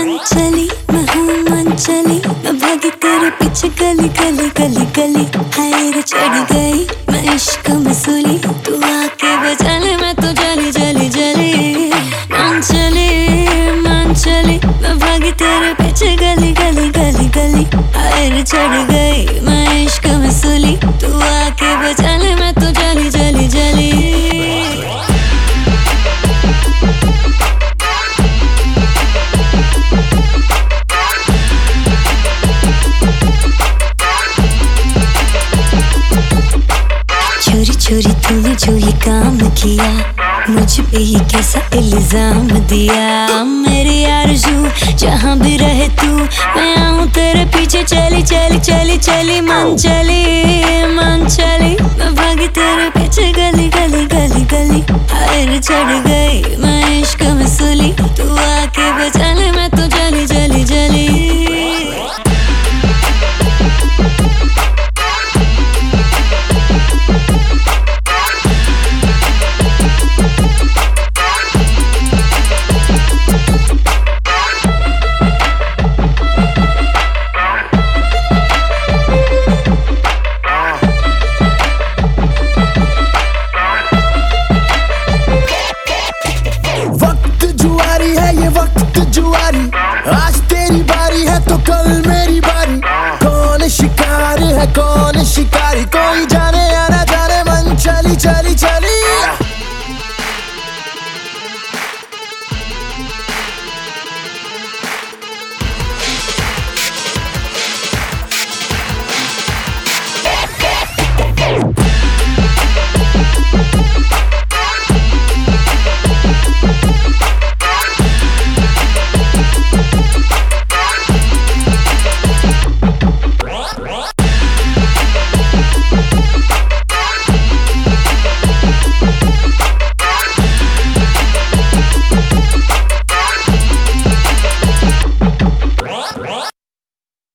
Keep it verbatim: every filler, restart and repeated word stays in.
चंचली मैं हूँ मनचली, मैं भागी तेरे पीछे गली गली गली गली। हाय रे चढ़ गई मैं इश्क में सूली, तू आके बजा ले मैं तो जली जली जली। मनचली मनचली मैं भागी तेरे पीछे गली गली गली गली। हाय रे चढ़ गई मैं इश्क में सूली, तू आके बजा ले मैं तो जली जली जली। चोरी चोरी तूने जो ये काम किया, मुझ पे ही कैसा इल्जाम दिया। मेरी आरज़ू जहाँ भी रहे तू, मैं आऊँ तेरे पीछे चली चली चली चली। मन चली मन चली मैं भागी तेरे पीछे गली गली गली गली। हाय रे चढ़ गई मैं इश्क में सूली, तू आके बजा ले मैं तो जली जली जली। वक्त जुआरी, आज तेरी बारी है तो कल मेरी बारी। कौन शिकार है कौन शिकारी, कौन